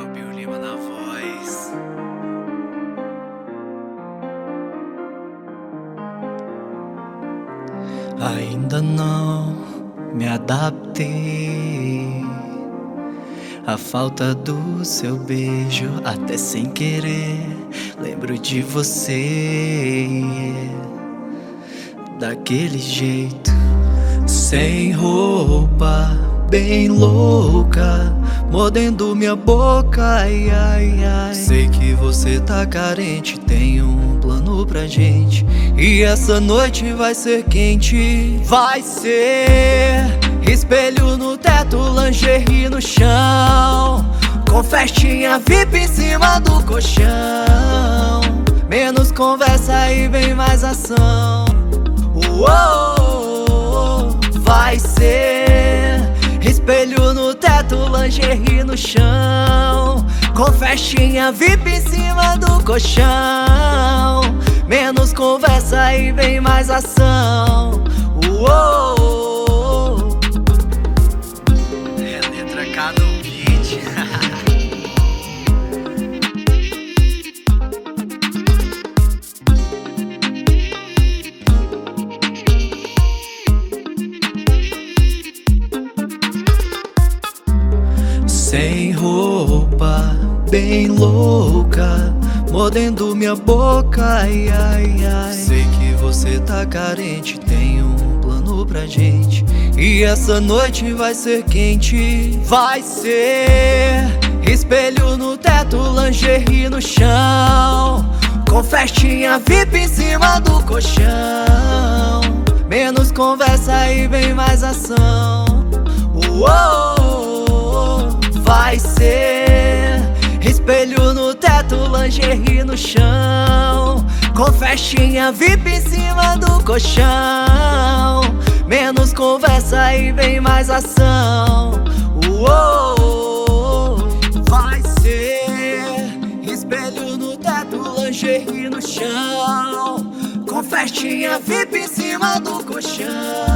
Bill Lima na voz. Ainda não me adaptei à falta do seu beijo, até sem querer lembro de você daquele jeito, sem roupa, bem louca, mordendo minha boca, ai, ai, ai. Sei que você tá carente, tem um plano pra gente, e essa noite vai ser quente. Vai ser espelho no teto, lingerie no chão, com festinha VIP em cima do colchão. Menos conversa e bem mais ação. Uou, vai ser espelho no teto, lingerie no chão, com festinha VIP em cima do colchão. Menos conversa e bem mais ação. Uou, é letra K no beat. Sem roupa, bem louca, mordendo minha boca, ai, ai, ai. Sei que você tá carente, tem um plano pra gente, e essa noite vai ser quente. Vai ser espelho no teto, lingerie no chão, com festinha VIP em cima do colchão. Menos conversa e bem mais ação. Uou, vai ser espelho no teto, lingerie no chão, com festinha VIP em cima do colchão. Menos conversa e bem mais ação. Uou, vai ser espelho no teto, lingerie no chão, com festinha VIP em cima do colchão.